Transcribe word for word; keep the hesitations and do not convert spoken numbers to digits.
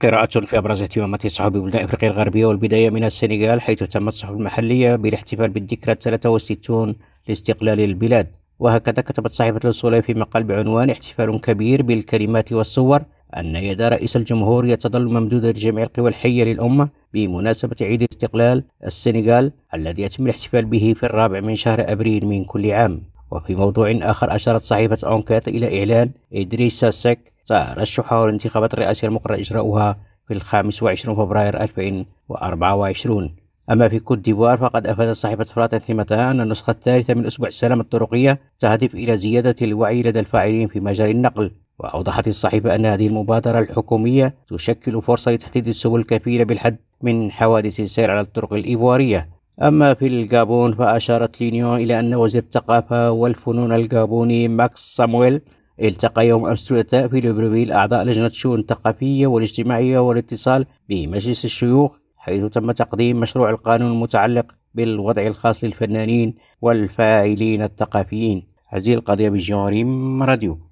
قراءة في أبرز اهتمامات الصحف ببلدان أفريقيا الغربية، والبداية من السنغال، حيث تمت الصحف المحلية بالاحتفال بالذكرى الثالثة والستون لاستقلال البلاد. وهكذا كتبت صحيفة الصولة في مقال بعنوان احتفال كبير بالكلمات والصور أن يد رئيس الجمهورية تظل ممدودة لجميع القوى الحية للأمة بمناسبة عيد استقلال السنغال الذي يتم الاحتفال به في الرابع من شهر أبريل من كل عام. وفي موضوع آخر، أشارت صحيفة أونكات إلى إعلان إدريسا سيك ترشحه للانتخابات الرئاسية المقرر إجراؤها في الخامس والعشرين فبراير ألفين وأربعة وعشرين. أما في كوت ديفوار، فقد أفادت صحيفة فرات ثيمتا أن النسخة الثالثة من أسبوع السلامة الطرقية تهدف إلى زيادة الوعي لدى الفاعلين في مجال النقل. وأوضحت الصحيفة أن هذه المبادرة الحكومية تشكل فرصة لتحديد السبل الكفيلة بالحد من حوادث السير على الطرق الإيفوارية. أما في الجابون، فأشارت لينيون إلى أن وزير الثقافة والفنون الجابوني ماكس سامويل التقى يوم أمس الثلاثاء في ليبرفيل أعضاء لجنة الشؤون الثقافية والاجتماعية والاتصال بمجلس الشيوخ، حيث تم تقديم مشروع القانون المتعلق بالوضع الخاص للفنانين والفاعلين الثقافيين. هذه القضية بجواريم راديو.